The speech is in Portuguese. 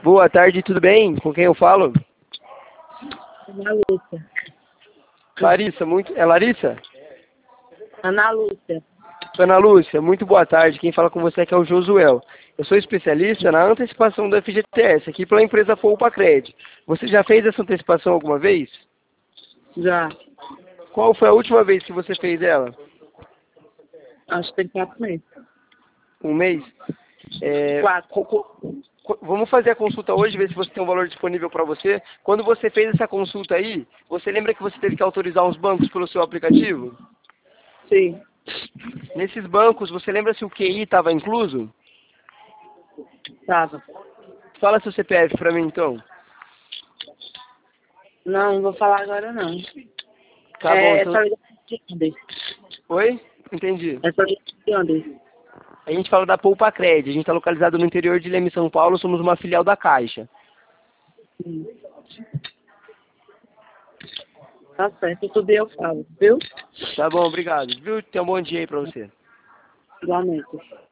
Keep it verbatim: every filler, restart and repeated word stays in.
Boa tarde, tudo bem? Com quem eu falo? Ana Lúcia. Larissa, muito... É Larissa? Ana Lúcia. Ana Lúcia, muito boa tarde. Quem fala com você aqui é o Josuel. Eu sou especialista na antecipação do F G T S, aqui pela empresa Poupa-Cred. Você já fez essa antecipação alguma vez? Já. Qual foi a última vez que você fez ela? Acho que tem quatro meses. Um mês? É... Quatro. co- co- co- Vamos fazer a consulta hoje, ver se você tem um valor disponível para você. Quando você fez essa consulta aí, você lembra que você teve que autorizar uns bancos pelo seu aplicativo? Sim. Nesses bancos, você lembra se o Q I estava incluso? Tava. Fala seu C P F para mim, então. Não, não vou falar agora não. Tá bom, é, então... só ligação de onde? Oi? Entendi. É só ligação de onde? A gente fala da Poupa-Cred. A gente está localizado no interior de Leme, São Paulo. Somos uma filial da Caixa. Sim. Tá certo, tudo eu falo, viu? Tá bom, obrigado. Viu? Tenha um bom dia aí para você. Igualmente.